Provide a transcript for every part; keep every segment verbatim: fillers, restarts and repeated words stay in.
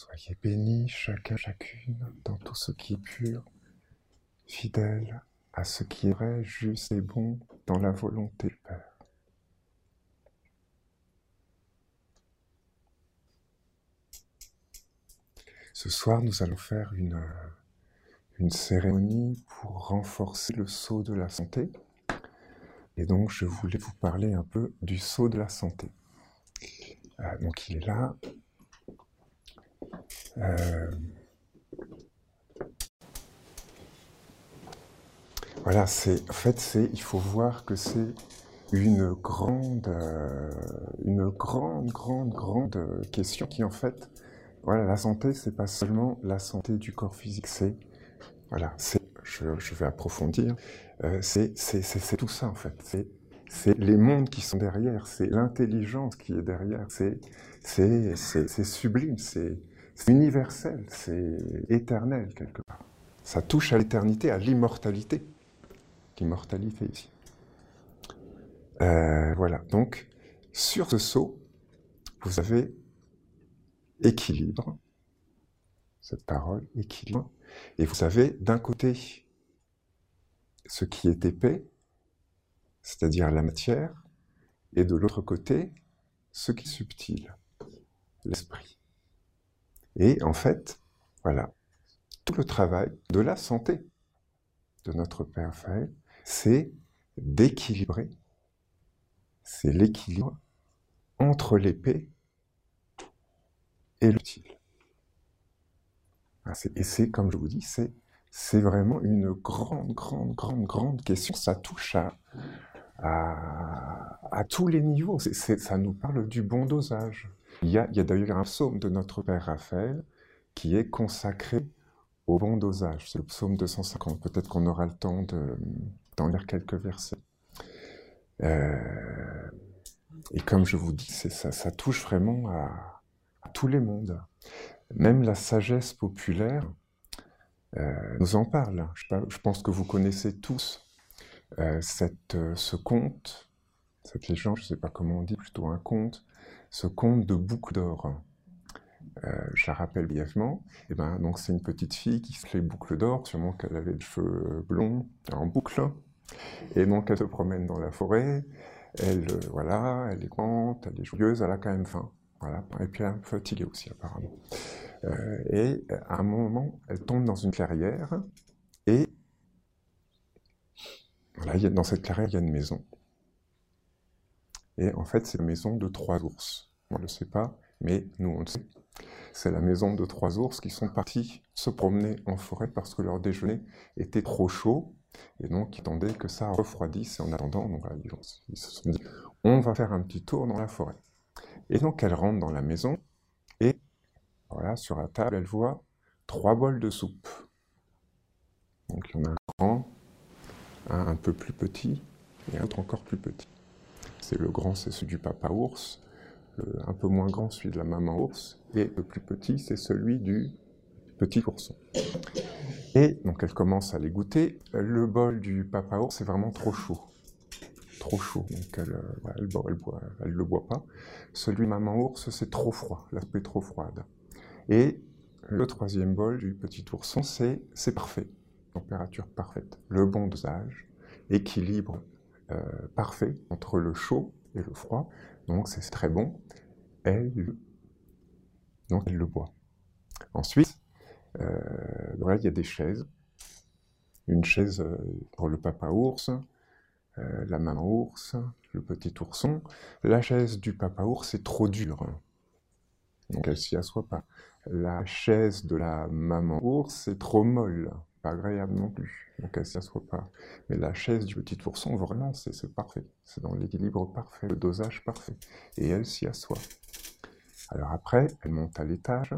Soyez bénis chacun, chacune, dans tout ce qui est pur, fidèle à ce qui est vrai, juste et bon, dans la volonté du Père. Ce soir, nous allons faire une, une cérémonie pour renforcer le sceau de la santé. Et donc, je voulais vous parler un peu du sceau de la santé. Euh, donc, il est là. Euh, voilà, c'est, en fait, c'est, il faut voir que c'est une grande, euh, une grande, grande, grande question qui, en fait, voilà, la santé, c'est pas seulement la santé du corps physique, c'est, voilà, c'est, je, je vais approfondir, euh, c'est, c'est, c'est, c'est tout ça, en fait, c'est, c'est les mondes qui sont derrière, c'est l'intelligence qui est derrière, c'est, c'est, c'est, c'est sublime, c'est, c'est universel, c'est éternel, quelque part. Ça touche à l'éternité, à l'immortalité, l'immortalité ici. Euh, voilà, donc, sur ce sceau, vous avez équilibre, cette parole, équilibre, et vous avez d'un côté ce qui est épais, c'est-à-dire la matière, et de l'autre côté, ce qui est subtil, l'esprit. Et en fait, voilà, tout le travail de la santé de notre Père Raphaël, c'est d'équilibrer, c'est l'équilibre entre l'épais et le subtil. Et c'est, comme je vous dis, c'est, c'est vraiment une grande, grande, grande, grande question. Ça touche à, à, à tous les niveaux. C'est, c'est, ça nous parle du bon dosage. Il y a, il y a d'ailleurs un psaume de notre Père Raphaël qui est consacré au bon dosage. C'est le psaume deux cent cinquante. Peut-être qu'on aura le temps de, d'en lire quelques versets. Euh, et comme je vous dis, c'est, ça, ça touche vraiment à, à tous les mondes. Même la sagesse populaire Euh, nous en parle. Je, je pense que vous connaissez tous euh, cette, euh, ce conte, cette légende, je ne sais pas comment on dit, plutôt un conte, ce conte de boucle d'or. Euh, je la rappelle brièvement. Et ben, donc c'est une petite fille qui se fait boucle d'or, sûrement qu'elle avait les cheveux blonds en boucle. Et donc elle se promène dans la forêt. Elle, euh, voilà, elle est contente, elle est joyeuse, elle a quand même faim. Voilà. Et puis elle est un peu fatiguée aussi apparemment. Euh, et à un moment, elle tombe dans une clairière. Et voilà, il y a, dans cette clairière, il y a une maison. Et en fait, c'est la maison de trois ours. On ne le sait pas, mais nous, on le sait. C'est la maison de trois ours qui sont partis se promener en forêt parce que leur déjeuner était trop chaud. Et donc, ils attendaient que ça refroidisse. Et en attendant, donc, voilà, ils se sont dit, on va faire un petit tour dans la forêt. Et donc, elle rentre dans la maison. Et voilà, sur la table, elle voit trois bols de soupe. Donc, il y en a un grand, un un peu plus petit, et un autre encore plus petit. C'est le grand, c'est celui du papa ours, le un peu moins grand, celui de la maman ours, et le plus petit, c'est celui du petit ourson. Et donc elle commence à les goûter. Le bol du papa ours, c'est vraiment trop chaud. Trop chaud, donc elle, voilà, elle, elle, boit, elle le boit pas. Celui de maman ours, c'est trop froid, l'aspect trop froide. Et le troisième bol du petit ourson, c'est, c'est parfait, température parfaite, le bon dosage, équilibre euh, parfait entre le chaud et le froid, donc c'est très bon. Elle, donc elle le boit. Ensuite, euh, voilà, il y a des chaises, une chaise euh, pour le papa ours, euh, la maman ours, le petit ourson. La chaise du papa ours est trop dure, donc elle s'y assoit pas. La chaise de la maman ours est trop molle, pas agréable non plus, donc elle s'y assoit pas. Mais la chaise du petit ourson, vraiment, c'est, c'est parfait. C'est dans l'équilibre parfait, le dosage parfait. Et elle s'y assoit. Alors après, elle monte à l'étage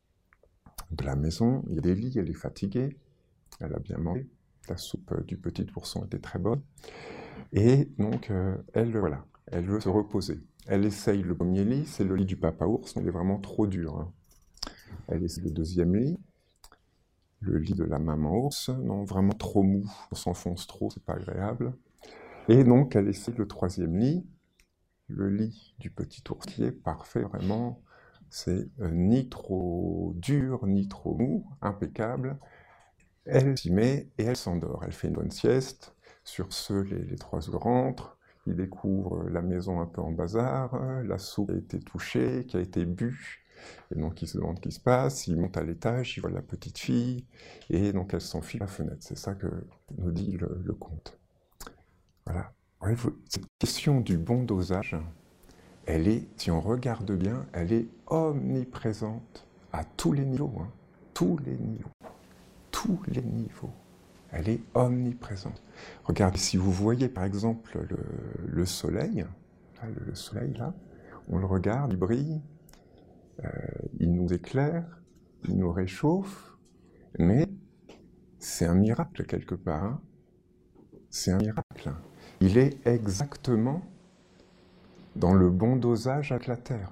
de la maison, il y a des lits, elle est fatiguée, elle a bien mangé, la soupe du petit ourson était très bonne. Et donc, euh, elle, voilà, elle veut se reposer. Elle essaye le premier lit, c'est le lit du papa ours, mais il est vraiment trop dur. Hein. Elle essaye le deuxième lit, le lit de la maman ours, non, vraiment trop mou, on s'enfonce trop, c'est pas agréable. Et donc, elle essaye le troisième lit, le lit du petit ours, qui est parfait, vraiment c'est euh, ni trop dur, ni trop mou, impeccable. Elle s'y met et elle s'endort. Elle fait une bonne sieste. Sur ce, les, les trois oiseaux rentrent. Ils découvrent la maison un peu en bazar, la soupe a été touchée, qui a été bue. Et donc ils se demandent ce qui se passe. Ils montent à l'étage, ils voient la petite fille. Et donc elle s'enfuit par la fenêtre. C'est ça que nous dit le, le conte. Voilà. Ouais, vous, cette question du bon dosage, elle est, si on regarde bien, elle est omniprésente à tous les niveaux. Hein. Tous les niveaux. Tous les niveaux. Elle est omniprésente. Regardez, si vous voyez par exemple le, le soleil, là, le soleil là, on le regarde, il brille, euh, il nous éclaire, il nous réchauffe, mais c'est un miracle quelque part. Hein. C'est un miracle. Il est exactement dans le bon dosage avec la Terre.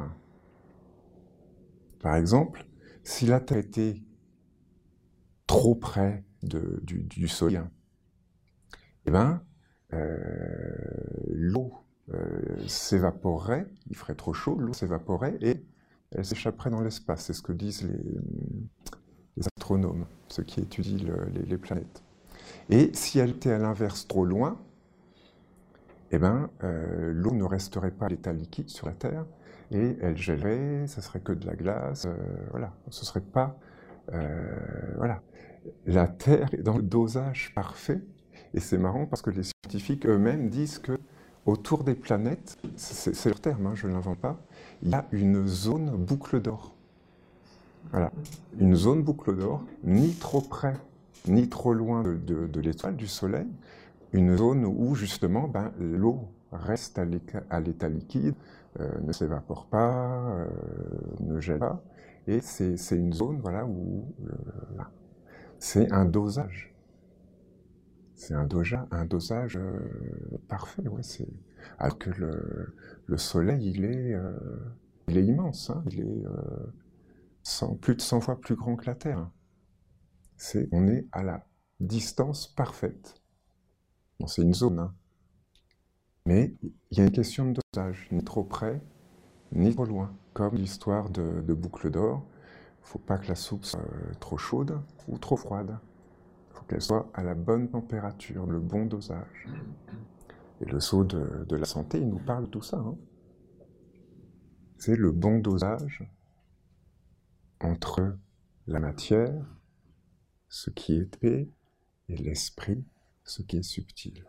Par exemple, si la Terre était trop près de, du, du Soleil, eh ben, euh, l'eau euh, s'évaporerait, il ferait trop chaud, l'eau s'évaporerait et elle s'échapperait dans l'espace. C'est ce que disent les, les astronomes, ceux qui étudient le, les, les planètes. Et si elle était à l'inverse trop loin, eh ben, euh, l'eau ne resterait pas à l'état liquide sur la Terre et elle gèlerait, ça serait que de la glace, euh, voilà, ce serait pas, euh, voilà. La Terre est dans le dosage parfait. Et c'est marrant parce que les scientifiques eux-mêmes disent que autour des planètes, c'est leur terme, hein, je ne l'invente pas, il y a une zone boucle d'or. Voilà, une zone boucle d'or, ni trop près, ni trop loin de, de, de l'étoile, du Soleil, une zone où justement ben, l'eau reste à l'état liquide, euh, ne s'évapore pas, euh, ne gèle pas, et c'est une zone voilà, où euh, c'est un dosage. C'est un, un dosage euh, parfait, ouais, alors que le, le Soleil, il est, euh, il est immense, hein, il est euh, cent, plus de cent fois plus grand que la Terre. C'est, on est à la distance parfaite. Bon, c'est une zone, hein. Mais il y a une question de dosage, ni trop près, ni trop loin. Comme l'histoire de, de Boucle d'Or, il ne faut pas que la soupe soit trop chaude ou trop froide. Qu'elle soit à la bonne température, le bon dosage. Et le sceau de, de la santé, il nous parle de tout ça. Hein. C'est le bon dosage entre la matière, ce qui est épais, et l'esprit, ce qui est subtil.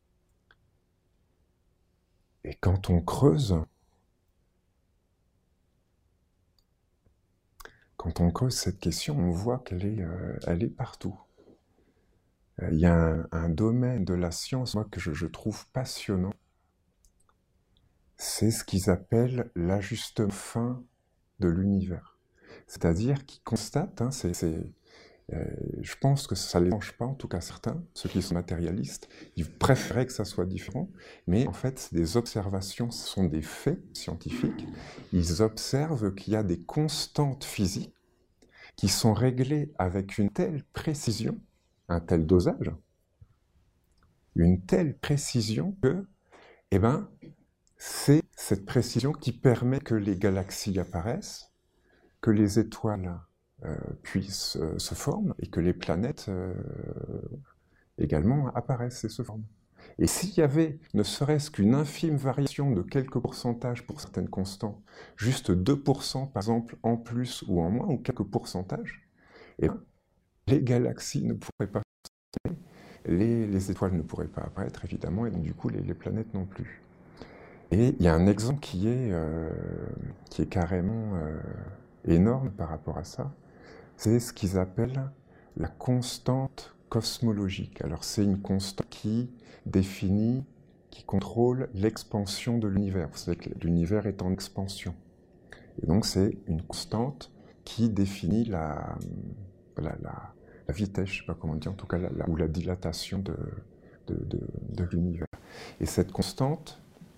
Et quand on creuse, quand on creuse cette question, on voit qu'elle est, euh, elle est partout. Il y a un, un domaine de la science, moi, que je, je trouve passionnant. C'est ce qu'ils appellent l'ajustement fin de l'univers. C'est-à-dire qu'ils constatent, hein, c'est, c'est, euh, je pense que ça ne les dérange pas, en tout cas certains, ceux qui sont matérialistes, ils préféraient que ça soit différent, mais en fait, c'est des observations, ce sont des faits scientifiques. Ils observent qu'il y a des constantes physiques qui sont réglées avec une telle précision, un tel dosage, une telle précision que, eh ben, c'est cette précision qui permet que les galaxies apparaissent, que les étoiles euh, puissent euh, se former et que les planètes euh, également apparaissent et se forment. Et s'il y avait ne serait-ce qu'une infime variation de quelques pourcentages pour certaines constantes, juste deux pour cent par exemple en plus ou en moins, ou quelques pourcentages, eh bien, les galaxies ne pourraient pas se former, les, les étoiles ne pourraient pas apparaître évidemment, et donc du coup les, les planètes non plus. Et il y a un exemple qui est, euh, qui est carrément euh, énorme par rapport à ça, c'est ce qu'ils appellent la constante cosmologique. Alors c'est une constante qui définit, qui contrôle l'expansion de l'univers. Vous savez que l'univers est en expansion. Et donc c'est une constante qui définit la, la, la, la vitesse, je ne sais pas comment dire, en tout cas, la, la, ou la dilatation de, de, de, de l'univers. Et cette constante,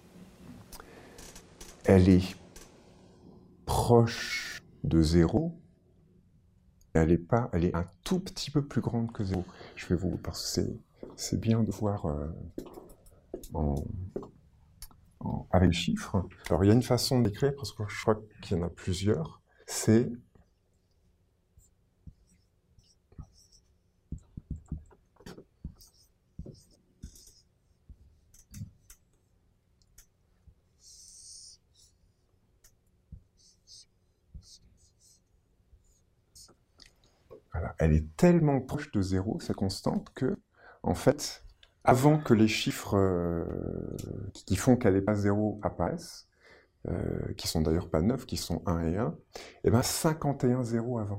elle est proche de zéro, elle est pas, elle est un tout petit peu plus grande que zéro. Je vais vous, parce que c'est bien de voir euh, en, en, avec les chiffres. Alors il y a une façon d'écrire, parce que je crois qu'il y en a plusieurs. c'est voilà, elle est tellement proche de zéro, cette constante, que, en fait, avant que les chiffres euh, qui font qu'elle n'est pas zéro apparaissent, euh, qui sont d'ailleurs pas neuf, qui sont un et un, et bien cinquante et un zéros avant.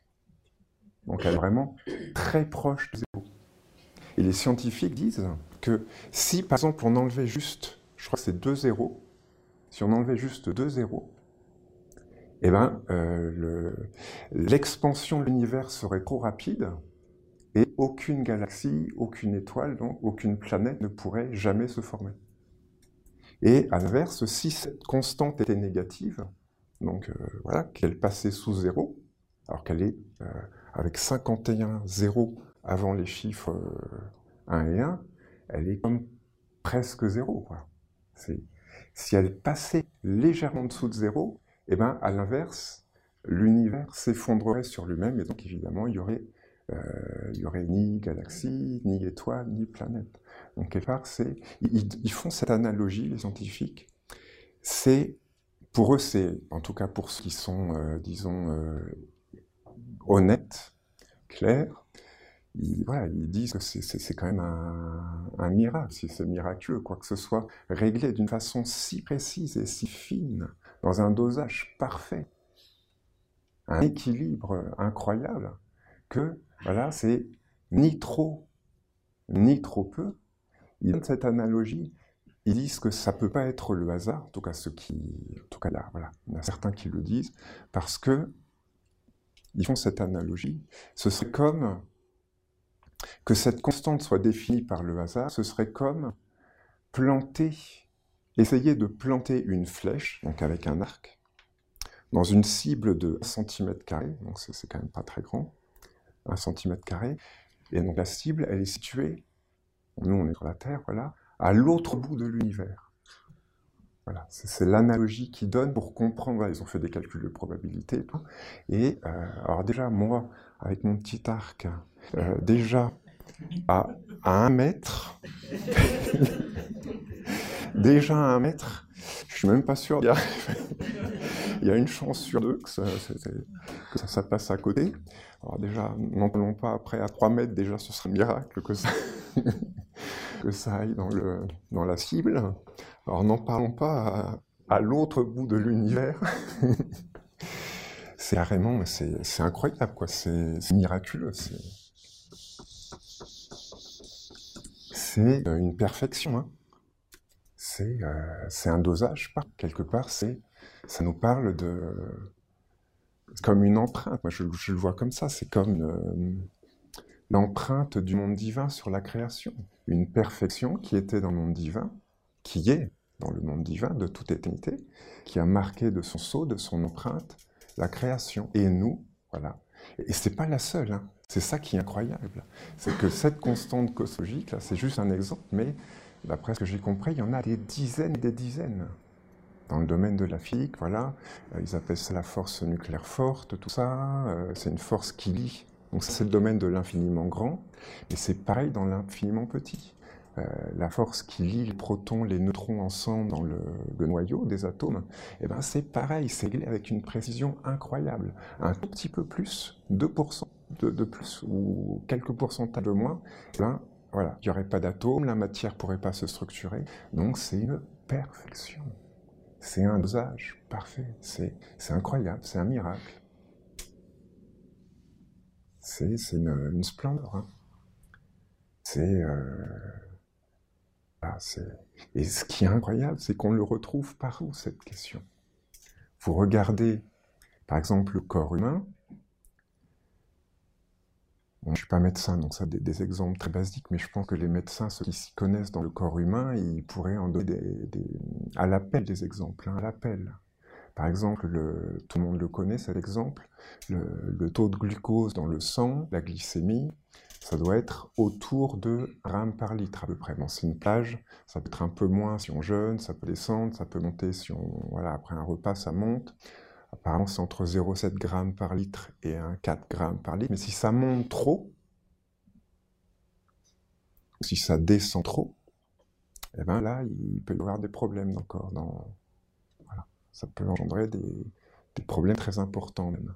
Donc elle est vraiment très proche de zéro. Et les scientifiques disent que si, par exemple, on enlevait juste, je crois que c'est deux zéros, si on enlevait juste deux zéros, eh ben, euh, l'expansion de l'univers serait trop rapide et aucune galaxie, aucune étoile, donc aucune planète ne pourrait jamais se former. Et à l'inverse, si cette constante était négative, donc euh, voilà, qu'elle passait sous zéro, alors qu'elle est euh, avec cinquante et un zéros avant les chiffres euh, un et un, elle est comme presque zéro, quoi. Si elle passait légèrement en dessous de zéro, eh ben, à l'inverse, l'univers s'effondrerait sur lui-même, et donc évidemment, il y aurait, euh, il y aurait ni galaxie, ni étoile, ni planète. Donc quelque part, c'est, ils, ils font cette analogie, les scientifiques. C'est, pour eux, c'est, en tout cas pour ceux qui sont, euh, disons, euh, honnêtes, clairs, ils, voilà, ils disent que c'est quand même un, un miracle, si c'est miraculeux, quoi que ce soit réglé d'une façon si précise et si fine, dans un dosage parfait, un équilibre incroyable, que voilà, c'est ni trop, ni trop peu. Ils donnent cette analogie, ils disent que ça ne peut pas être le hasard, en tout cas ceux qui, en tout cas là, voilà, il y en a certains qui le disent, parce que ils font cette analogie, ce serait comme que cette constante soit définie par le hasard, ce serait comme planter, essayer de planter une flèche, donc avec un arc, dans une cible de un centimètre carré, donc c'est quand même pas très grand, un centimètre carré, et donc la cible, elle est située, nous on est sur la Terre, voilà, à l'autre bout de l'univers. Voilà, c'est l'analogie qu'ils donnent pour comprendre, voilà, ils ont fait des calculs de probabilité et tout, et euh, alors déjà, moi, avec mon petit arc, euh, déjà, à, à un mètre, déjà à un mètre, je suis même pas sûr d'y arriver. Il y a une chance sur deux que ça, que ça, ça passe à côté. Alors déjà, n'en parlons pas après, à trois mètres, déjà, ce serait un miracle que ça, que ça aille dans, le, dans la cible. Alors n'en parlons pas à, à l'autre bout de l'univers. C'est carrément, c'est incroyable, quoi. C'est miraculeux. C'est une perfection, hein. C'est euh, un dosage, quelque part, c'est ça nous parle de comme une empreinte. Moi, je, je le vois comme ça. C'est comme euh, l'empreinte du monde divin sur la création. Une perfection qui était dans le monde divin, qui est dans le monde divin de toute éternité, qui a marqué de son sceau, de son empreinte, la création. Et nous, voilà. Et, et c'est pas la seule, hein. C'est ça qui est incroyable. C'est que cette constante cosmologique, là, c'est juste un exemple, mais d'après ce que j'ai compris, il y en a des dizaines et des dizaines. Dans le domaine de la physique, voilà, euh, ils appellent ça la force nucléaire forte, tout ça, euh, c'est une force qui lie. Donc c'est le domaine de l'infiniment grand, mais c'est pareil dans l'infiniment petit. Euh, la force qui lie les protons, les neutrons ensemble dans le, le noyau des atomes, eh ben c'est pareil, c'est réglé avec une précision incroyable. Un tout petit peu plus, deux pour cent de, de plus, ou quelques pourcentages de moins, eh ben voilà, il n'y aurait pas d'atomes, la matière ne pourrait pas se structurer, donc c'est une perfection. C'est un dosage parfait, c'est incroyable, c'est un miracle. C'est une, une splendeur. Hein. C'est... Euh, ah, et ce qui est incroyable, c'est qu'on le retrouve partout, cette question. Vous regardez, par exemple, le corps humain. Bon, je ne suis pas médecin, donc ça, des, des exemples très basiques, mais je pense que les médecins, ceux qui s'y connaissent dans le corps humain, ils pourraient en donner des, des, à l'appel des exemples, hein, à l'appel. Par exemple, le, tout le monde le connaît, cet exemple, le, le taux de glucose dans le sang, la glycémie, ça doit être autour de grammes par litre à peu près. Bon, c'est une plage, ça peut être un peu moins si on jeûne, ça peut descendre, ça peut monter si on... Voilà, après un repas, ça monte. apparemment c'est entre zéro virgule sept grammes par litre et un quatre grammes par litre, mais si ça monte trop, ou si ça descend trop, eh ben là, il peut y avoir des problèmes dans le corps. Dans... Voilà. Ça peut engendrer des, des problèmes très importants même.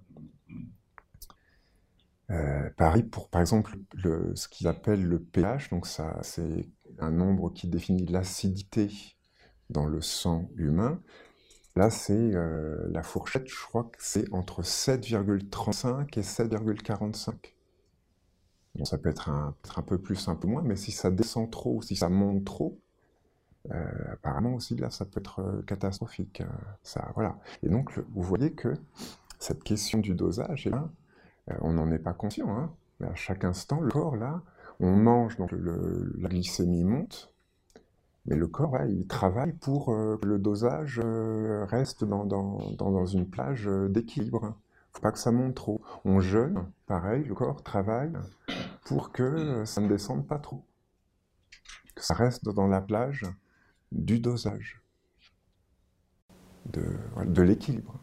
Euh, pareil pour, par exemple, le, ce qu'ils appellent le pH, donc ça, c'est un nombre qui définit l'acidité dans le sang humain. Là, c'est euh, la fourchette, je crois que c'est entre sept virgule trente-cinq et sept virgule quarante-cinq. Bon, ça peut être un, peut-être un peu plus, un peu moins, mais si ça descend trop, si ça monte trop, euh, apparemment aussi, là, ça peut être euh, catastrophique. Euh, ça, voilà. Et donc, le, vous voyez que cette question du dosage, eh bien, euh, on n'en est pas conscient. Hein, mais à chaque instant, le corps, là, on mange, donc le, la glycémie monte, mais le corps, là, il travaille pour euh, que le dosage euh, reste dans, dans, dans, dans une plage euh, d'équilibre. Il ne faut pas que ça monte trop. On jeûne, pareil, le corps travaille pour que euh, ça ne descende pas trop. Que ça reste dans la plage du dosage, de, de l'équilibre.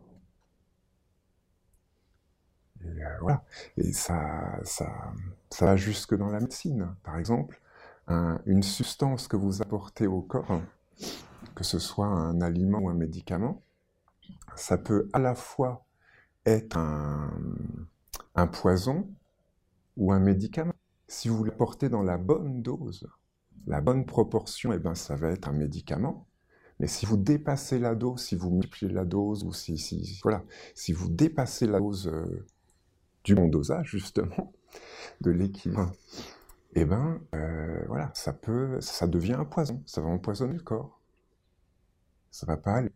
Et euh, voilà. Et ça, ça, ça va jusque dans la médecine. Par exemple, un, une substance que vous apportez au corps, que ce soit un aliment ou un médicament, ça peut à la fois être un, un poison ou un médicament. Si vous l'apportez dans la bonne dose, la bonne proportion, eh ben, ça va être un médicament. Mais si vous dépassez la dose, si vous multipliez la dose, ou si, si, voilà, si vous dépassez la dose euh, du bon dosage, justement, de l'équilibre, eh ben, euh, voilà, ça peut, ça devient un poison, ça va empoisonner le corps. Ça va pas aller.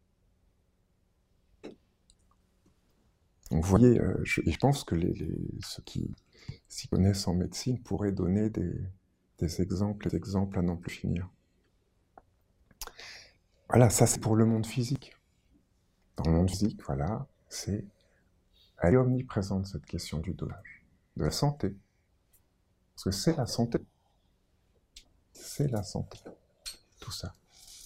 Donc, vous voyez, euh, je, je pense que les, les, ceux qui s'y connaissent en médecine pourraient donner des, des exemples, des exemples à n'en plus finir. Voilà, ça c'est pour le monde physique. Dans le monde physique, voilà, c'est, elle est omniprésente cette question du dosage, de la santé. Parce que c'est la santé. C'est la santé, tout ça.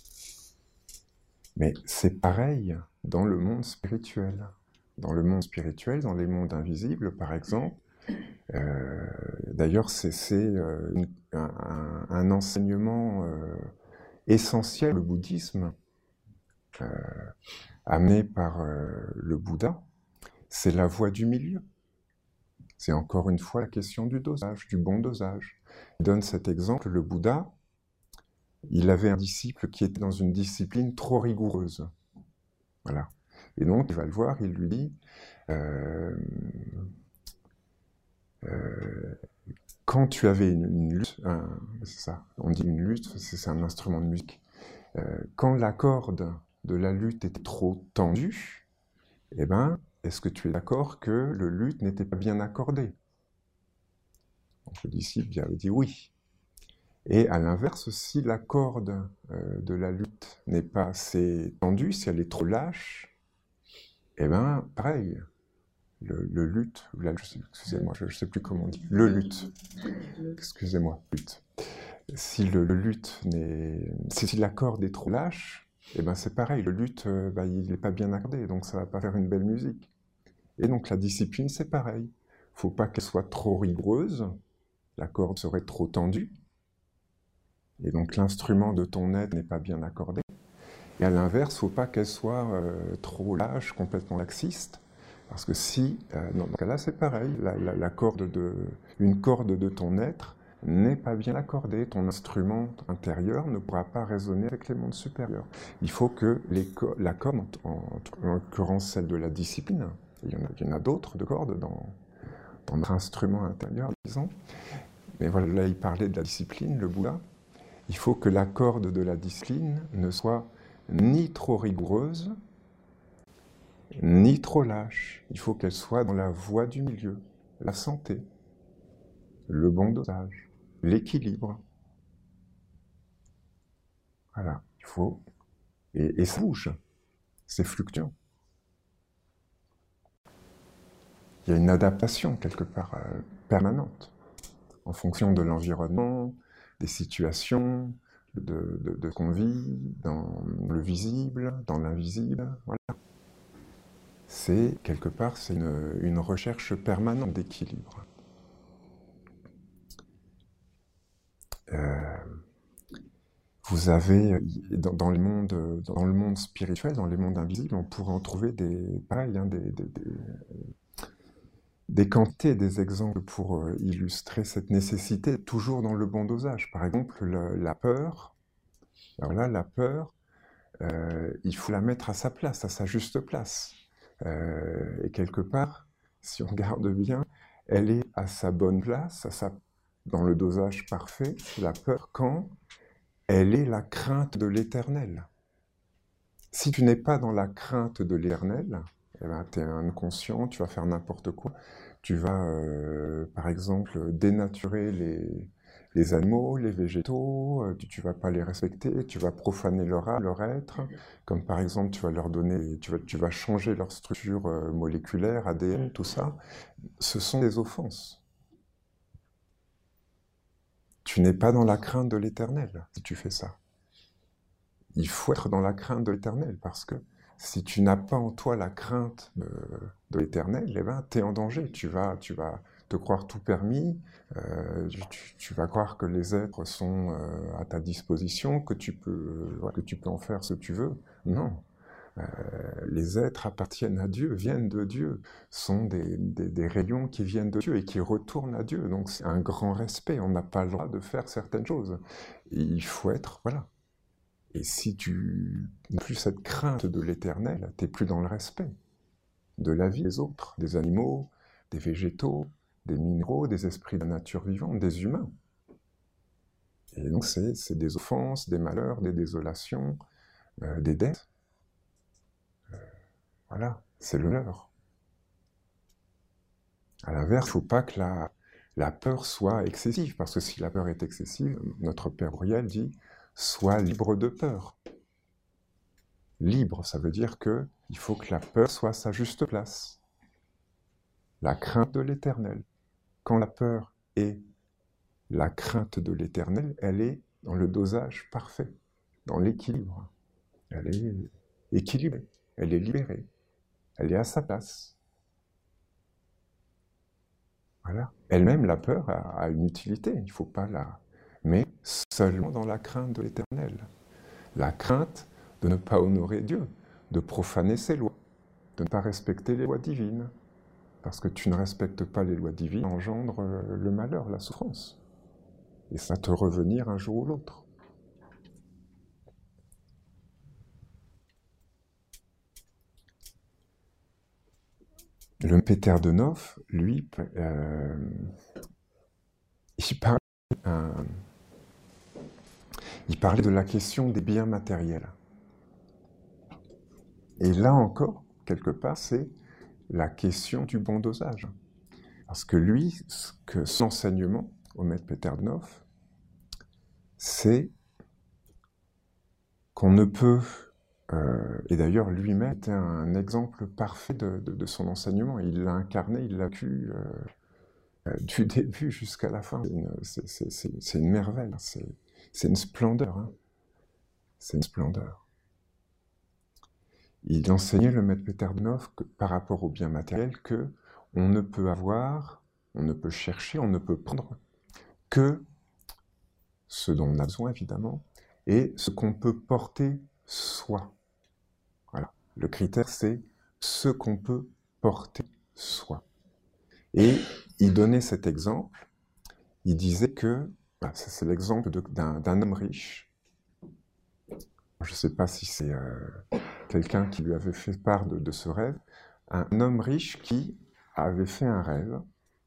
Mais c'est pareil dans le monde spirituel. Dans le monde spirituel, dans les mondes invisibles, par exemple, euh, d'ailleurs, c'est, c'est euh, une, un, un enseignement euh, essentiel, le bouddhisme, euh, amené par euh, le Bouddha, c'est la voie du milieu. C'est encore une fois la question du dosage, du bon dosage. Il donne cet exemple, le Bouddha, il avait un disciple qui était dans une discipline trop rigoureuse. Voilà. Et donc, il va le voir, il lui dit, euh, euh, quand tu avais une, une lutte, un, c'est ça, on dit une lutte, c'est, c'est un instrument de musique, euh, quand la corde de la lutte était trop tendue, eh ben, est-ce que tu es d'accord que le luth n'était pas bien accordé? Donc le disciple avait dit oui. Et à l'inverse, si la corde euh, de la lutte n'est pas assez tendue, si elle est trop lâche, eh ben, pareil, le, le luth, la, excusez-moi, je ne sais plus comment on dit, le luth, excusez-moi, luth. Si le, le luth n'est, si la corde est trop lâche, eh ben c'est pareil, le luth, euh, bah, il n'est pas bien accordé, donc ça ne va pas faire une belle musique. Et donc la discipline, c'est pareil. Il ne faut pas qu'elle soit trop rigoureuse, la corde serait trop tendue, et donc l'instrument de ton aide n'est pas bien accordé. Et à l'inverse, il ne faut pas qu'elle soit euh, trop lâche, complètement laxiste, parce que si, euh, dans ce cas-là, c'est pareil, la, la, la corde de, une corde de ton être n'est pas bien accordée, ton instrument intérieur ne pourra pas résonner avec les mondes supérieurs. Il faut que les, la corde, en, en l'occurrence celle de la discipline, il y en a, il y en a d'autres de cordes dans, dans notre instrument intérieur, disons, mais voilà, là il parlait de la discipline, le Bouddha, il faut que la corde de la discipline ne soit ni trop rigoureuse, ni trop lâche. Il faut qu'elle soit dans la voie du milieu, la santé, le bon dosage, l'équilibre. Voilà, il faut... Et, et ça bouge, c'est fluctuant. Il y a une adaptation, quelque part, euh, permanente, en fonction de l'environnement, des situations, de, de, de ce qu'on vit, dans le visible, dans l'invisible, voilà. c'est, quelque part, c'est une, une recherche permanente d'équilibre. Euh, vous avez, dans, dans, les mondes, dans le monde spirituel, dans les mondes invisibles, on pourrait en trouver des, pareil, hein, des, des, des, des quantités, des exemples pour euh, illustrer cette nécessité, toujours dans le bon dosage. Par exemple, le, la peur. Alors là, la peur, euh, il faut la mettre à sa place, à sa juste place. Euh, et quelque part, si on regarde bien, elle est à sa bonne place, à sa, dans le dosage parfait, la peur, quand elle est la crainte de l'éternel. Si tu n'es pas dans la crainte de l'éternel, eh ben, tu es inconscient, tu vas faire n'importe quoi. Tu vas, euh, par exemple, dénaturer les, les animaux, les végétaux, euh, tu ne vas pas les respecter, tu vas profaner leur âme, leur être, comme par exemple, tu vas leur donner, tu vas, tu vas changer leur structure euh, moléculaire, A D N, tout ça. Ce sont des offenses. Tu n'es pas dans la crainte de l'éternel si tu fais ça. Il faut être dans la crainte de l'éternel, parce que si tu n'as pas en toi la crainte de, de l'éternel, eh ben, tu es en danger. Tu vas, tu vas te croire tout permis, euh, tu, tu vas croire que les êtres sont euh, à ta disposition, que tu, peux, euh, que tu peux en faire ce que tu veux. Non. Euh, les êtres appartiennent à Dieu, viennent de Dieu, sont des, des, des rayons qui viennent de Dieu et qui retournent à Dieu. Donc c'est un grand respect, on n'a pas le droit de faire certaines choses. Et il faut être, voilà. Et si tu n'as plus cette crainte de l'éternel, tu n'es plus dans le respect de la vie des autres, des animaux, des végétaux, des minéraux, des esprits de la nature vivante, des humains. Et donc c'est des offenses, des malheurs, des désolations, euh, des dettes. Euh, voilà, c'est le leur. À l'inverse, il ne faut pas que la, la peur soit excessive, parce que si la peur est excessive, notre Père Uriel dit « sois libre de peur ». Libre, ça veut dire que il faut que la peur soit à sa juste place. La crainte de l'éternel. Quand la peur est la crainte de l'éternel, elle est dans le dosage parfait, dans l'équilibre. Elle est équilibrée, elle est libérée, elle est à sa place. Voilà. Elle-même, la peur, a, a une utilité, il ne faut pas la... Mais seulement dans la crainte de l'éternel. La crainte de ne pas honorer Dieu, de profaner ses lois, de ne pas respecter les lois divines. Parce que tu ne respectes pas les lois divines, ça engendre le malheur, la souffrance. Et ça te revenir un jour ou l'autre. Le Péter de Nof, lui, euh, il, parlait, euh, il parlait de la question des biens matériels. Et là encore, quelque part, c'est la question du bon dosage. Parce que lui, ce que son enseignement au maître Péter de Nof, c'est qu'on ne peut, euh, et d'ailleurs lui-même était un exemple parfait de, de, de son enseignement, il l'a incarné, il l'a vécu euh, euh, du début jusqu'à la fin, c'est une, une merveille, c'est une splendeur, hein. C'est une splendeur. Il enseignait, le maître Péter de Nof, que, par rapport au bien matériel, que on ne peut avoir, on ne peut chercher, on ne peut prendre que ce dont on a besoin, évidemment, et ce qu'on peut porter soi. Voilà. Le critère, c'est ce qu'on peut porter soi. Et il donnait cet exemple. Il disait que, bah, c'est l'exemple d'un homme riche. Je ne sais pas si c'est euh, quelqu'un qui lui avait fait part de, de ce rêve. Un homme riche qui avait fait un rêve.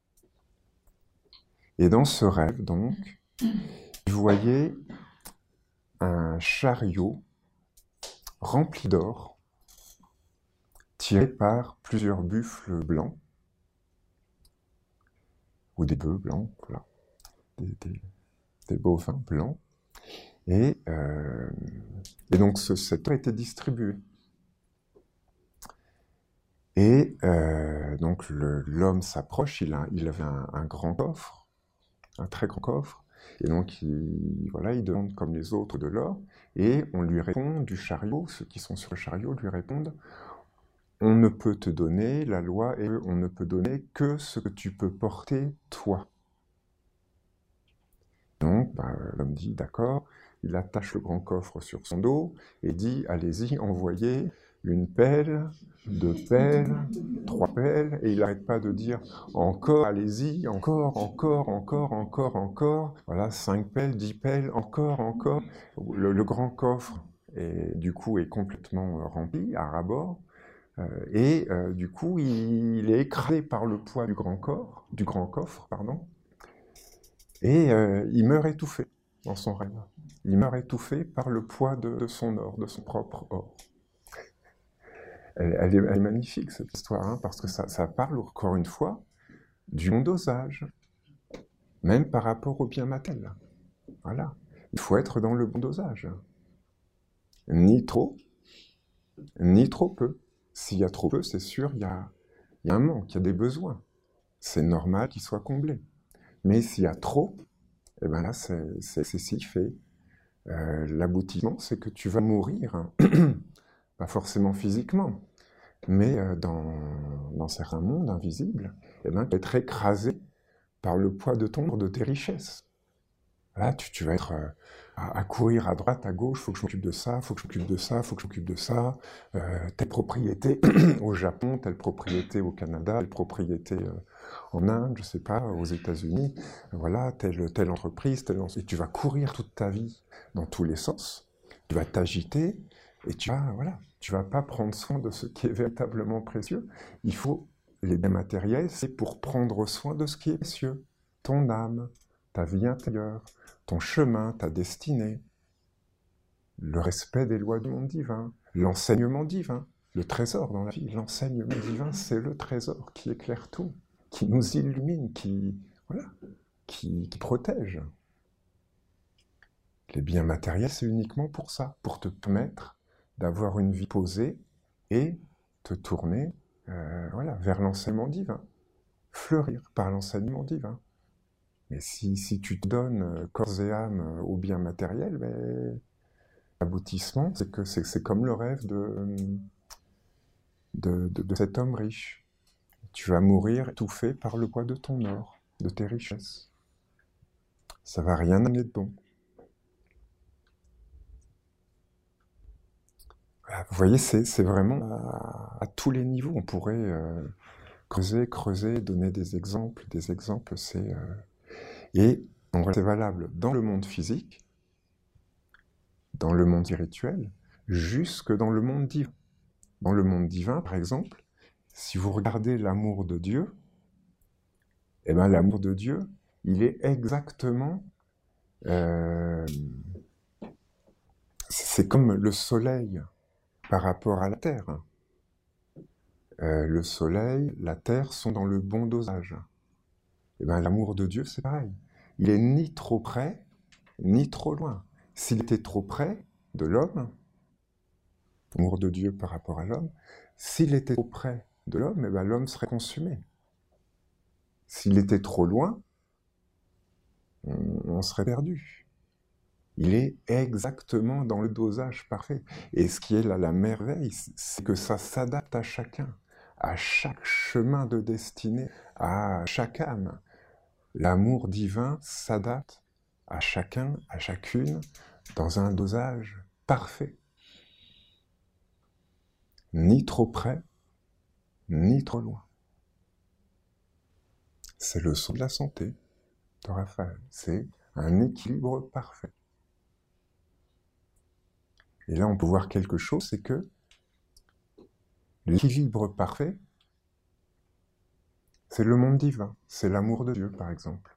Et dans ce rêve, donc, il voyait un chariot rempli d'or, tiré par plusieurs buffles blancs, ou des bœufs blancs, voilà, des, des, des bovins blancs. Et, euh, et donc ce, cet or était distribué. Et euh, donc l'homme s'approche, il, il avait un, un grand coffre, un très grand coffre, et donc il, voilà, il demande comme les autres de l'or, et on lui répond du chariot, ceux qui sont sur le chariot lui répondent, on ne peut te donner, la loi est on ne peut donner que ce que tu peux porter toi. Donc, bah, l'homme dit, d'accord, il attache le grand coffre sur son dos et dit, allez-y, envoyez une pelle, deux pelles, trois pelles, et il n'arrête pas de dire, encore, allez-y, encore, encore, encore, encore, encore, voilà, cinq pelles, dix pelles, encore, encore. Le, le grand coffre, est, du coup, est complètement rempli, à ras-bord, euh, et euh, du coup, il, il est écrasé par le poids du grand corps, du grand coffre, pardon, et euh, il meurt étouffé dans son rêve. Il meurt étouffé par le poids de, de son or, de son propre or. Elle, elle, est, elle est magnifique, cette histoire, hein, parce que ça, ça parle, encore une fois, du bon dosage, même par rapport au bien matériel. Voilà. Il faut être dans le bon dosage. Ni trop, ni trop peu. S'il y a trop peu, c'est sûr, il y a, il y a un manque, il y a des besoins. C'est normal qu'ils soient comblés. Mais s'il y a trop, eh ben là, c'est si fait. Euh, L'aboutissement, c'est que tu vas mourir, hein. Pas forcément physiquement, mais euh, dans, dans certains mondes invisibles, eh ben, tu vas être écrasé par le poids de ton de tes richesses. Là, tu, tu vas être euh, à, à courir à droite, à gauche, faut que je m'occupe de ça, faut que je m'occupe de ça, faut que je m'occupe de ça, euh, telle propriété au Japon, telle propriété au Canada, telle propriété euh, en Inde, je sais pas, aux États-Unis, voilà, telle, telle entreprise, telle entreprise. Et tu vas courir toute ta vie dans tous les sens, tu vas t'agiter, et tu vas, voilà, tu vas pas prendre soin de ce qui est véritablement précieux. Il faut, les biens matériels, c'est pour prendre soin de ce qui est précieux, ton âme, ta vie intérieure, ton chemin, ta destinée, le respect des lois du monde divin, l'enseignement divin, le trésor dans la vie. L'enseignement divin, c'est le trésor qui éclaire tout, qui nous illumine, qui, voilà, qui, qui protège. Les biens matériels, c'est uniquement pour ça, pour te permettre d'avoir une vie posée et te tourner euh, voilà, vers l'enseignement divin, fleurir par l'enseignement divin. Mais si, si tu te donnes corps et âme au bien matériel, ben, l'aboutissement, c'est que c'est comme le rêve de, de, de, de cet homme riche. Tu vas mourir étouffé par le poids de ton or, de tes richesses. Ça va rien amener de bon. Voilà, vous voyez, c'est vraiment à, à tous les niveaux. On pourrait euh, creuser, creuser, donner des exemples. Des exemples, c'est... Euh, et c'est valable dans le monde physique, dans le monde spirituel, jusque dans le monde divin. Dans le monde divin, par exemple, si vous regardez l'amour de Dieu, eh bien l'amour de Dieu, il est exactement... Euh, c'est comme le soleil par rapport à la terre. Euh, le soleil, la terre sont dans le bon dosage. Eh bien l'amour de Dieu, c'est pareil. Il est ni trop près, ni trop loin. S'il était trop près de l'homme, l'amour de Dieu par rapport à l'homme, s'il était trop près de l'homme, eh ben l'homme serait consumé. S'il était trop loin, on, on serait perdu. Il est exactement dans le dosage parfait. Et ce qui est là la merveille, c'est que ça s'adapte à chacun, à chaque chemin de destinée, à chaque âme. L'amour divin s'adapte à chacun, à chacune, dans un dosage parfait. Ni trop près, ni trop loin. C'est le son de la santé de Raphaël. C'est un équilibre parfait. Et là, on peut voir quelque chose, c'est que l'équilibre parfait, c'est le monde divin, c'est l'amour de Dieu, par exemple.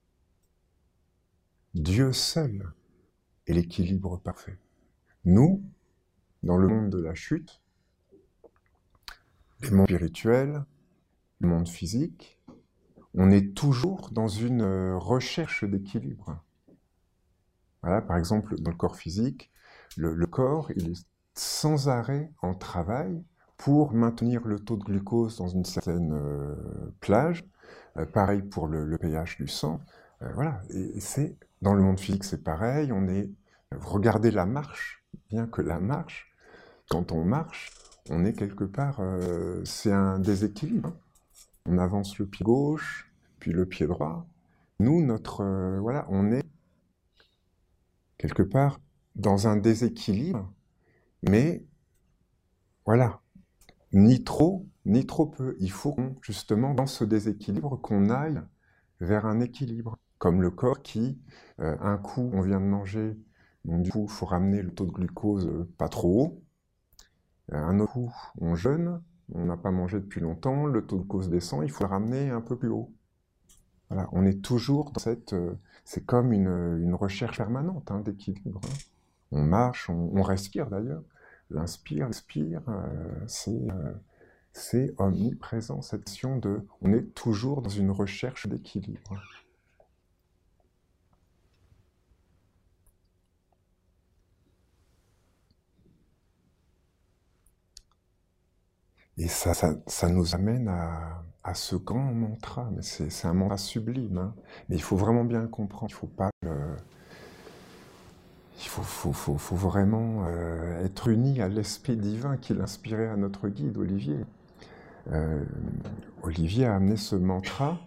Dieu seul est l'équilibre parfait. Nous, dans le monde de la chute, le monde spirituel, le monde physique, on est toujours dans une recherche d'équilibre. Voilà, par exemple, dans le corps physique, le, le corps, il est sans arrêt en travail pour maintenir le taux de glucose dans une certaine euh, plage. Euh, pareil pour le, le pH du sang. Euh, voilà, et, et c'est dans le monde physique, c'est pareil. On est, regardez la marche, bien que la marche, quand on marche, on est quelque part, euh, c'est un déséquilibre. On avance le pied gauche, puis le pied droit. Nous, notre, euh, voilà, on est quelque part dans un déséquilibre, mais voilà, ni trop, ni trop peu. Il faut qu'on, justement, dans ce déséquilibre, qu'on aille vers un équilibre. Comme le corps qui, euh, un coup, on vient de manger, donc du coup, il faut ramener le taux de glucose euh, pas trop haut. Euh, un autre coup, on jeûne, on n'a pas mangé depuis longtemps, le taux de glucose descend, il faut le ramener un peu plus haut. Voilà, on est toujours dans cette... euh, c'est comme une, une recherche permanente hein, d'équilibre. Hein. On marche, on, on respire d'ailleurs. L'inspire, l'expire, euh, c'est... Euh, c'est omniprésent, cette notion de... On est toujours dans une recherche d'équilibre. Et ça, ça, ça nous amène à, à ce grand mantra. Mais c'est, c'est un mantra sublime. Hein. Mais il faut vraiment bien le comprendre. Il faut pas le... Il faut, faut, faut, faut vraiment euh, être uni à l'esprit divin qui l'inspirait à notre guide, Olivier. Euh, Olivier a amené ce mantra.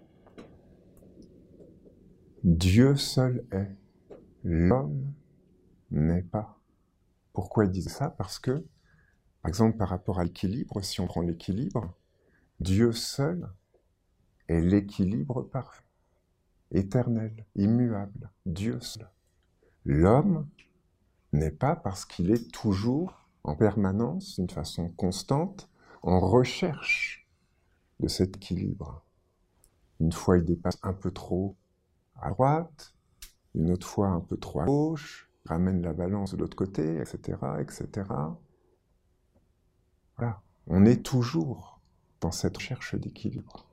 Dieu seul est. L'homme n'est pas. Pourquoi il dit ça? Parce que, par exemple, par rapport à l'équilibre, si on prend l'équilibre, Dieu seul est l'équilibre parfait, éternel, immuable, Dieu seul. L'homme n'est pas parce qu'il est toujours, en permanence, d'une façon constante, en recherche de cet équilibre. Une fois, il dépasse un peu trop à droite, une autre fois un peu trop à gauche, ramène la balance de l'autre côté, et cetera, et cetera. Voilà, on est toujours dans cette recherche d'équilibre.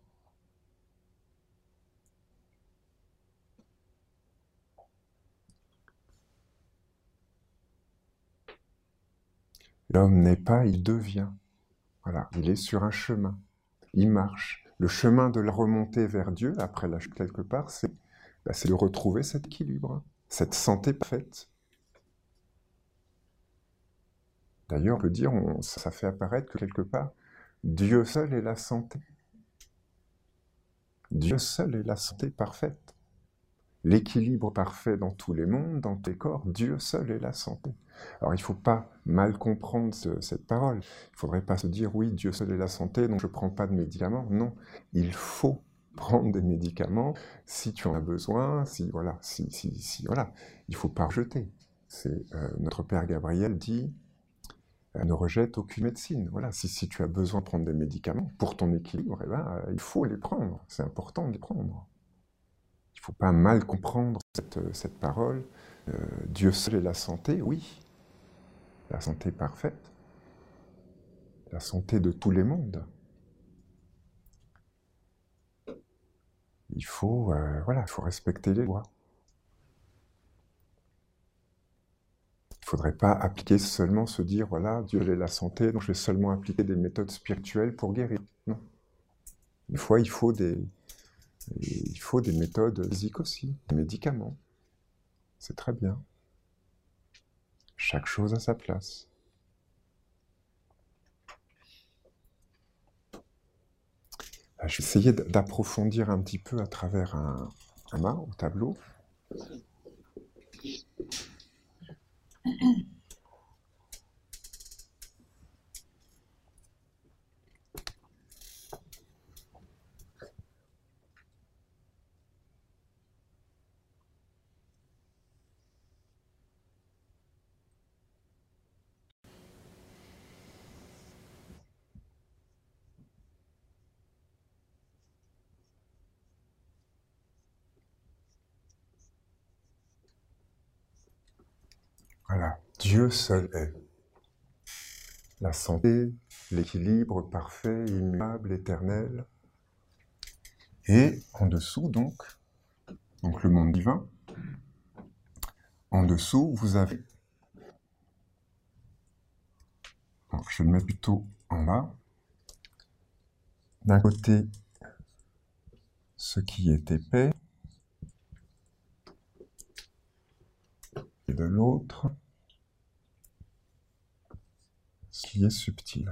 L'homme n'est pas, il devient. Voilà, il est sur un chemin. Il marche. Le chemin de la remontée vers Dieu, après la chute quelque part, c'est bah, c'est de retrouver cet équilibre, cette santé parfaite. D'ailleurs, on peut dire, on, ça fait apparaître que quelque part, Dieu seul est la santé. Dieu seul est la santé parfaite. L'équilibre parfait dans tous les mondes, dans tous les corps, Dieu seul est la santé. Alors il ne faut pas mal comprendre ce, cette parole. Il ne faudrait pas se dire, oui, Dieu seul est la santé, donc je ne prends pas de médicaments. Non, il faut prendre des médicaments si tu en as besoin, si, voilà, si, si, si, voilà. Il ne faut pas rejeter. C'est, euh, notre Père Gabriel dit, euh, ne rejette aucune médecine. Voilà, si, si tu as besoin de prendre des médicaments pour ton équilibre, eh ben, euh, il faut les prendre. C'est important de les prendre. Il ne faut pas mal comprendre cette, cette parole. Euh, Dieu seul est la santé, oui. La santé parfaite. La santé de tous les mondes. Il faut, euh, voilà, il faut respecter les lois. Il ne faudrait pas appliquer seulement se dire, voilà, Dieu est la santé, donc je vais seulement appliquer des méthodes spirituelles pour guérir. Non. Une fois, il faut des, il faut des méthodes physiques aussi, des médicaments. C'est très bien. Chaque chose à sa place. Je vais essayer d'approfondir un petit peu à travers un, un mât au tableau. Voilà, Dieu seul est. La santé, l'équilibre parfait, immuable, éternel. Et en dessous, donc, donc le monde divin, en dessous, vous avez... Donc, je vais le mettre plutôt en bas. D'un côté, ce qui est épais, et de l'autre, ce qui est subtil.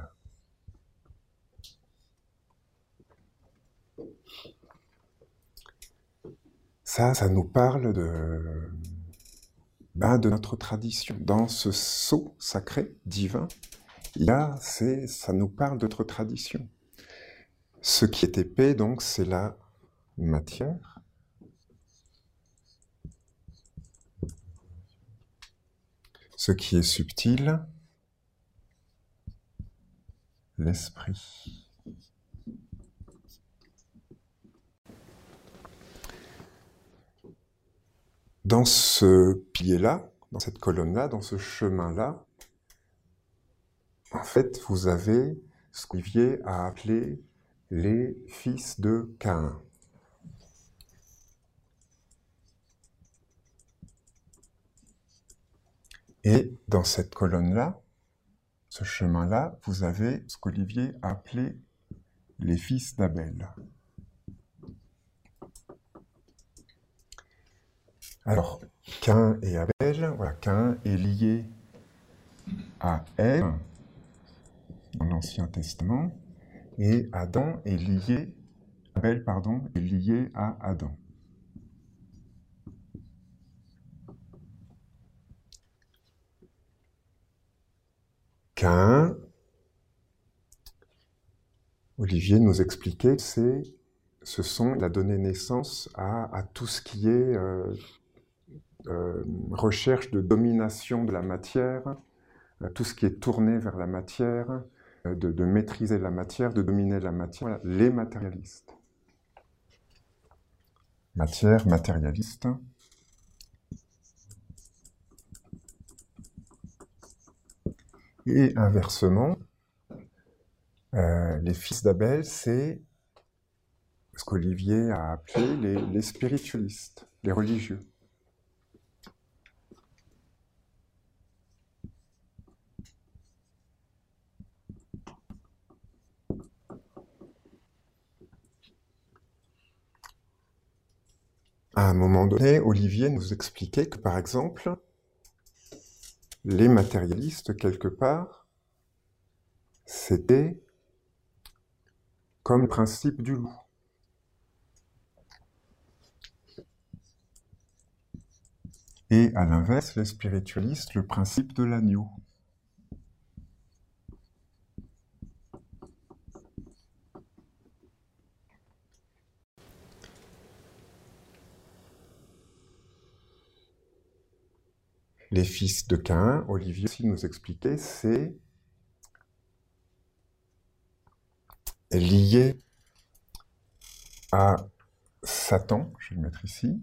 Ça, ça nous parle de, ben, de notre tradition. Dans ce sceau sacré, divin, là, c'est, ça nous parle de notre tradition. Ce qui est épais, donc, c'est la matière. Ce qui est subtil, l'esprit. Dans ce pilier-là, dans cette colonne-là, dans ce chemin-là, en fait, vous avez ce qu'Olivier a appelé les fils de Caïn. Et dans cette colonne-là, ce chemin-là, vous avez ce qu'Olivier a appelé les fils d'Abel. Alors, Caïn et Abel, voilà, Caïn est lié à Ève dans l'Ancien Testament, et Adam est lié, Abel, pardon, est lié à Adam. Caïn, Olivier nous expliquait, c'est, ce sont, il a donné naissance à, à tout ce qui est euh, euh, recherche de domination de la matière, euh, tout ce qui est tourné vers la matière, euh, de, de maîtriser la matière, de dominer la matière, voilà, les matérialistes. Matière, matérialiste. Et inversement, euh, les fils d'Abel, c'est ce qu'Olivier a appelé les, les spiritualistes, les religieux. À un moment donné, Olivier nous expliquait que, par exemple, les matérialistes, quelque part, c'était comme le principe du loup. Et à l'inverse, les spiritualistes, le principe de l'agneau. Les fils de Caïn, Olivier aussi nous expliquait, c'est lié à Satan, je vais le mettre ici,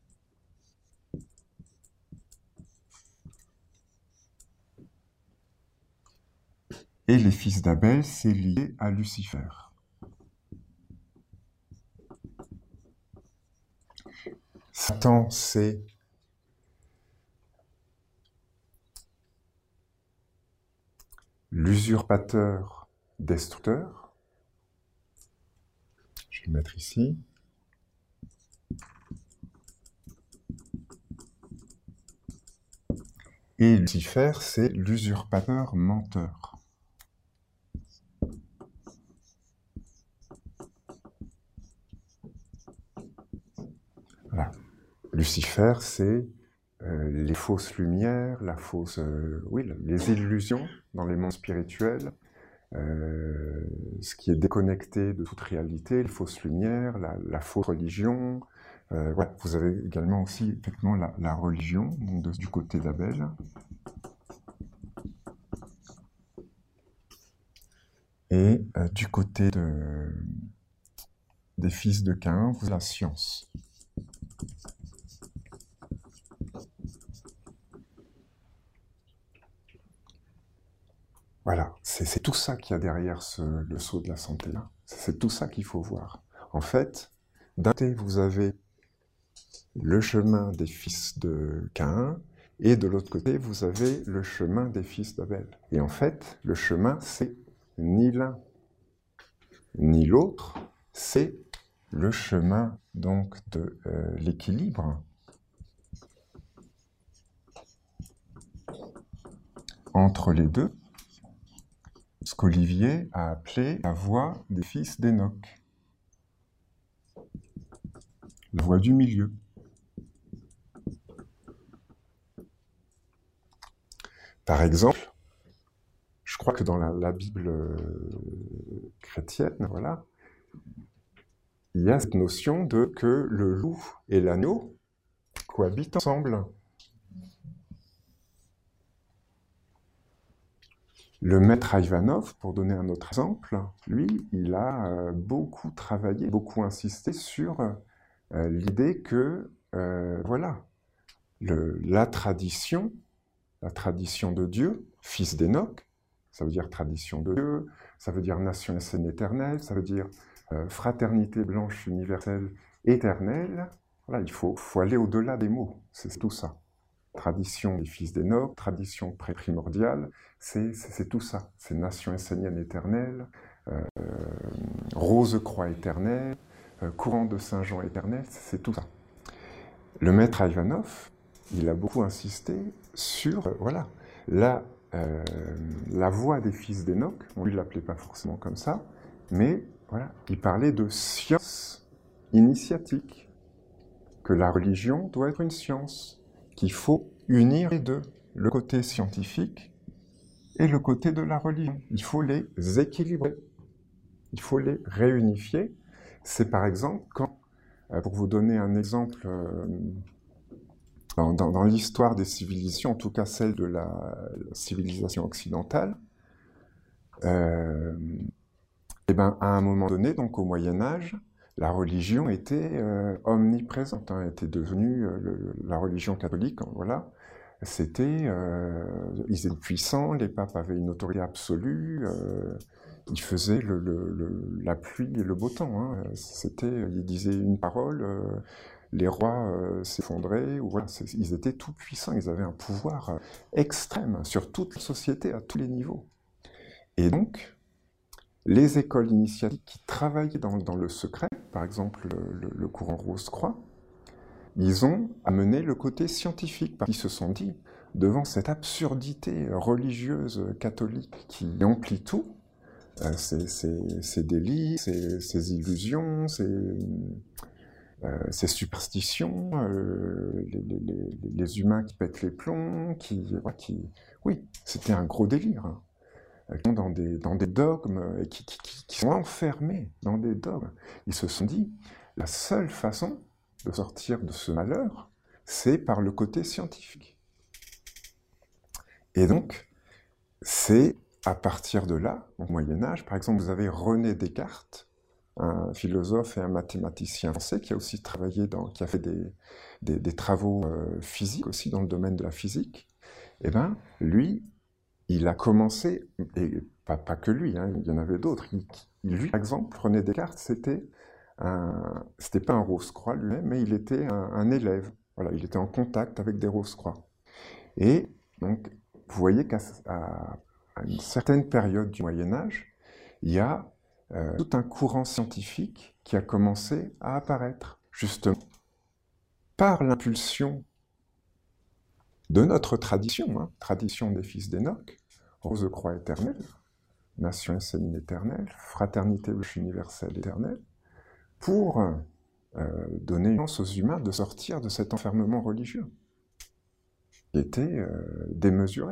et les fils d'Abel, c'est lié à Lucifer. Satan, c'est l'usurpateur destructeur. Je vais le mettre ici. Et Lucifer, c'est l'usurpateur menteur. Voilà. Lucifer, c'est euh, les fausses lumières, la fausse, euh, oui, les illusions dans les mondes spirituels, euh, ce qui est déconnecté de toute réalité, les fausses lumières, la, la fausse religion. Euh, ouais, vous avez également aussi effectivement la, la religion, donc de, du côté d'Abel. Et euh, du côté de, des fils de Caïn, vous avez la science. Voilà, c'est tout ça qu'il y a derrière ce, le sceau de la santé. C'est tout ça qu'il faut voir. En fait, d'un côté, vous avez le chemin des fils de Caïn, et de l'autre côté, vous avez le chemin des fils d'Abel. Et en fait, le chemin, c'est ni l'un ni l'autre, c'est le chemin donc de euh, l'équilibre entre les deux. ce qu'Olivier a appelé la voie des fils d'Enoch, la voie du milieu. Par exemple, je crois que dans la, la Bible chrétienne, voilà, il y a cette notion de que le loup et l'agneau cohabitent ensemble. Le maître Ivanov, pour donner un autre exemple, lui, il a beaucoup travaillé, beaucoup insisté sur euh, l'idée que, euh, voilà, le, la tradition, la tradition de Dieu, fils d'Enoch, ça veut dire tradition de Dieu, ça veut dire nation et scène éternelle, ça veut dire euh, fraternité blanche universelle éternelle. Voilà, il faut, faut aller au-delà des mots, c'est tout ça. Tradition des fils d'Enoch, tradition pré-primordiale, c'est tout ça. C'est nation essénienne éternelle, euh, Rose-Croix éternelle, euh, courant de Saint-Jean éternel, c'est tout ça. Le maître Ivanov, il a beaucoup insisté sur, euh, voilà, la, euh, la voie des fils d'Enoch, on ne l'appelait pas forcément comme ça, mais voilà, il parlait de science initiatique, que la religion doit être une science, qu'il faut unir les deux, le côté scientifique et le côté de la religion. Il faut les équilibrer, il faut les réunifier. C'est par exemple quand, pour vous donner un exemple, dans, dans, dans l'histoire des civilisations, en tout cas celle de la civilisation occidentale, euh, et ben, à un moment donné, donc au Moyen-Âge, la religion était euh, omniprésente, hein, était devenue euh, le, la religion catholique, voilà. C'était, euh, ils étaient puissants, les papes avaient une autorité absolue, euh, ils faisaient le, le, le, la pluie et le beau temps. Hein. C'était, ils disaient une parole, euh, les rois euh, s'effondraient, ou voilà, ils étaient tout puissants, ils avaient un pouvoir euh, extrême sur toute la société, à tous les niveaux. Et donc, les écoles initiatiques qui travaillaient dans, dans le secret, par exemple le, le, le courant Rose-Croix, ils ont amené le côté scientifique, parce qu'ils se sont dit, devant cette absurdité religieuse catholique qui emplit tout, euh, ces, ces, ces délits, ces, ces illusions, ces, euh, ces superstitions, euh, les, les, les, les humains qui pètent les plombs, qui... Ouais, qui oui, c'était un gros délire. Hein. Dans des, dans des dogmes, et qui, qui, qui sont enfermés dans des dogmes. Ils se sont dit, la seule façon de sortir de ce malheur, c'est par le côté scientifique. Et donc, c'est à partir de là, au Moyen-Âge, par exemple, vous avez René Descartes, un philosophe et un mathématicien français qui a aussi travaillé, dans, qui a fait des, des, des travaux euh, physiques aussi dans le domaine de la physique. Et bien, lui, il a commencé, et pas, pas que lui, hein, il y en avait d'autres. Lui, par exemple, René Descartes, c'était un, c'était pas un Rose-Croix lui-même, mais il était un, un élève. Voilà, il était en contact avec des Rose-Croix. Et donc, vous voyez qu'à à une certaine période du Moyen-Âge, il y a euh, tout un courant scientifique qui a commencé à apparaître, justement, par l'impulsion de notre tradition, hein, tradition des fils d'Enoch, Rose-Croix éternelle, nation essénienne éternelle, fraternité universelle éternelle, pour euh, donner une chance aux humains de sortir de cet enfermement religieux, qui était euh, démesuré.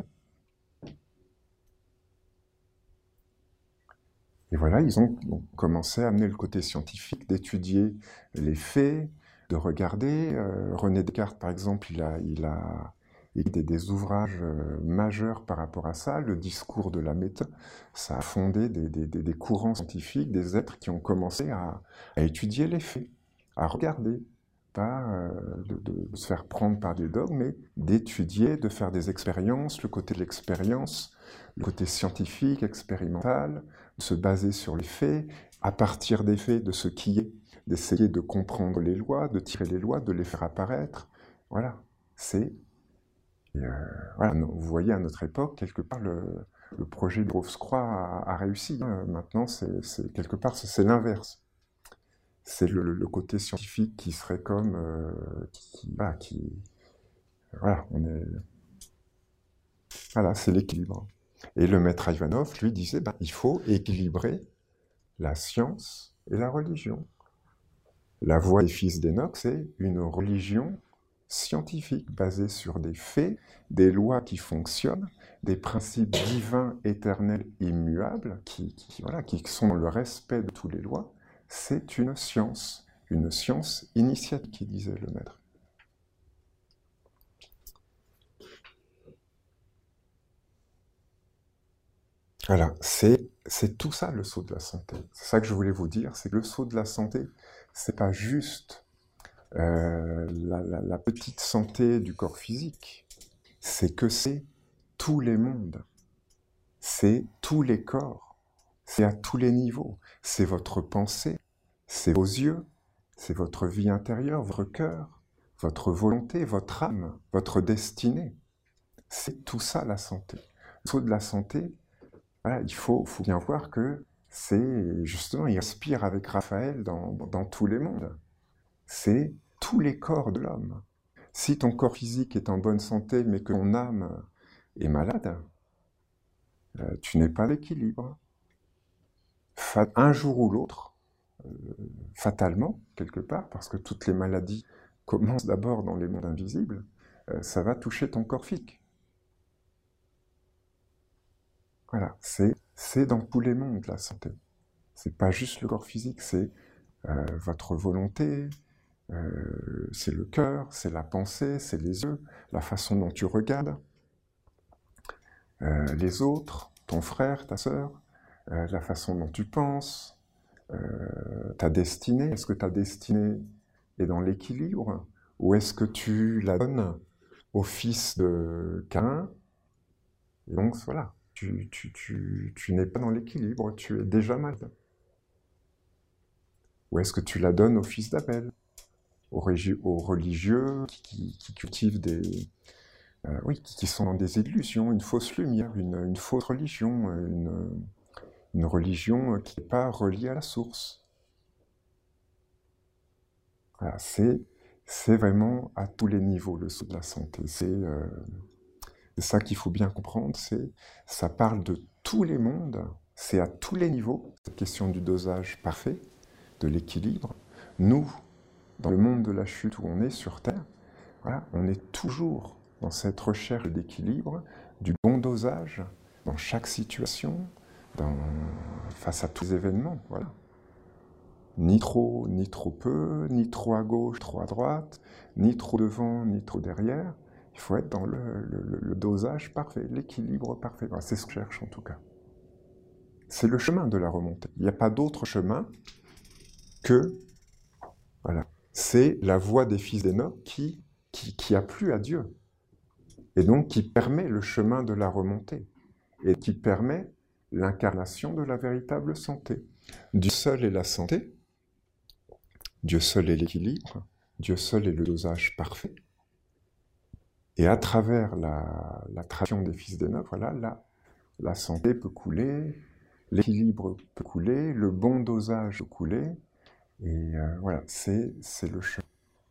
Et voilà, ils ont donc commencé à amener le côté scientifique, d'étudier les faits, de regarder. Euh, René Descartes, par exemple, il a... Il a Il y a des ouvrages majeurs par rapport à ça, le discours de la méthode, ça a fondé des, des, des courants scientifiques, des êtres qui ont commencé à, à étudier les faits, à regarder, pas euh, de, de se faire prendre par des dogmes, mais d'étudier, de faire des expériences, le côté de l'expérience, le côté scientifique, expérimental, de se baser sur les faits, à partir des faits, de ce qui est, d'essayer de comprendre les lois, de tirer les lois, de les faire apparaître. Voilà, c'est... Et euh, voilà, vous voyez, à notre époque, quelque part, le, le projet de Rose-Croix a, a réussi. Hein. Maintenant, c'est quelque part, c'est l'inverse. C'est le, le côté scientifique qui serait comme... Euh, qui, voilà, qui... Voilà, on est... Voilà, c'est l'équilibre. Et le maître Ivanov, lui, disait, ben, il faut équilibrer la science et la religion. La voie des fils d'Enoch, c'est une religion scientifique basée sur des faits, des lois qui fonctionnent, des principes divins, éternels, immuables, qui, qui, voilà, qui sont dans le respect de toutes les lois. C'est une science, une science initiatique, disait le maître. Voilà, c'est c'est tout ça le saut de la santé. C'est ça que je voulais vous dire, c'est que le saut de la santé, c'est pas juste euh, la, la, la petite santé du corps physique, c'est que c'est tous les mondes, c'est tous les corps, c'est à tous les niveaux, c'est votre pensée, c'est vos yeux, c'est votre vie intérieure, votre cœur, votre volonté, votre âme, votre destinée. C'est tout ça la santé. Le saut de la santé, voilà, il faut, faut bien voir que c'est justement, il respire avec Raphaël dans, dans tous les mondes. C'est tous les corps de l'homme. Si ton corps physique est en bonne santé, mais que ton âme est malade, euh, tu n'es pas à l'équilibre. Fa- un jour ou l'autre, euh, fatalement, quelque part, parce que toutes les maladies commencent d'abord dans les mondes invisibles, euh, ça va toucher ton corps physique. Voilà, c'est c'est dans tous les mondes la santé. C'est pas juste le corps physique, c'est euh, votre volonté, euh, c'est le cœur, c'est la pensée, c'est les yeux, la façon dont tu regardes euh, les autres, ton frère, ta sœur, euh, la façon dont tu penses, euh, ta destinée. Est-ce que ta destinée est dans l'équilibre ou est-ce que tu la donnes au fils de Caïn? Et donc voilà, tu, tu, tu, tu n'es pas dans l'équilibre, tu es déjà malade. Ou est-ce que tu la donnes au fils d'Abel, aux, aux religieux qui, qui, qui cultivent des... Euh, oui, qui, qui sont dans des illusions, une fausse lumière, une, une fausse religion, une, une religion qui n'est pas reliée à la source. Voilà, c'est, c'est vraiment à tous les niveaux le saut de la santé. C'est, euh, c'est ça qu'il faut bien comprendre, c'est, ça parle de tous les mondes, c'est à tous les niveaux, cette question du dosage parfait, de l'équilibre. Nous, dans le monde de la chute où on est sur Terre, voilà, on est toujours dans cette recherche d'équilibre, du bon dosage, dans chaque situation, dans, face à tous les événements, voilà. Ni trop, ni trop peu, ni trop à gauche, trop à droite, ni trop devant, ni trop derrière. Il faut être dans le, le, le dosage parfait, l'équilibre parfait. Voilà, c'est ce que je cherche en tout cas. C'est le chemin de la remontée. Il n'y a pas d'autre chemin que, voilà, c'est la voie des fils d'Enoch qui, qui, qui a plu à Dieu. Et donc qui permet le chemin de la remontée. Et qui permet l'incarnation de la véritable santé. Dieu seul est la santé. Dieu seul est l'équilibre, Dieu seul est le dosage parfait. Et à travers la, la tradition des fils d'Enoch, voilà, la, la santé peut couler, l'équilibre peut couler, le bon dosage peut couler, et euh, voilà, c'est, c'est le chemin.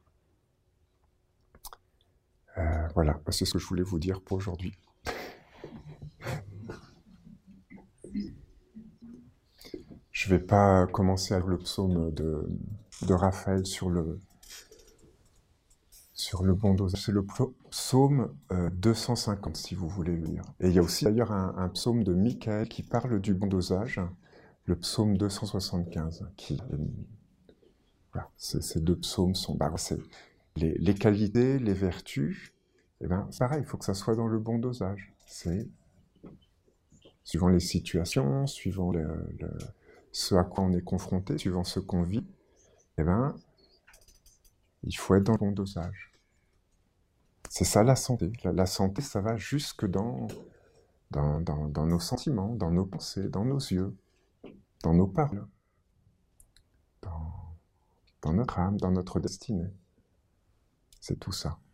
Euh, voilà, c'est ce que je voulais vous dire pour aujourd'hui. Je ne vais pas commencer avec le psaume de, de Raphaël sur le, sur le bon dosage. C'est le psaume euh, deux cent cinquante, si vous voulez le lire. Et il y a aussi d'ailleurs un, un psaume de Michaël qui parle du bon dosage, le psaume deux cent soixante-quinze. Qui, euh, voilà, ces deux psaumes sont... Bah, les, les qualités, les vertus, eh ben, c'est pareil, il faut que ça soit dans le bon dosage. C'est suivant les situations, suivant le, le, ce à quoi on est confronté, suivant ce qu'on vit, eh ben, il faut être dans le bon dosage. C'est ça la santé. La, la santé, ça va jusque dans, dans, dans, dans nos sentiments, dans nos pensées, dans nos yeux, dans nos paroles, dans, dans notre âme, dans notre destinée. C'est tout ça.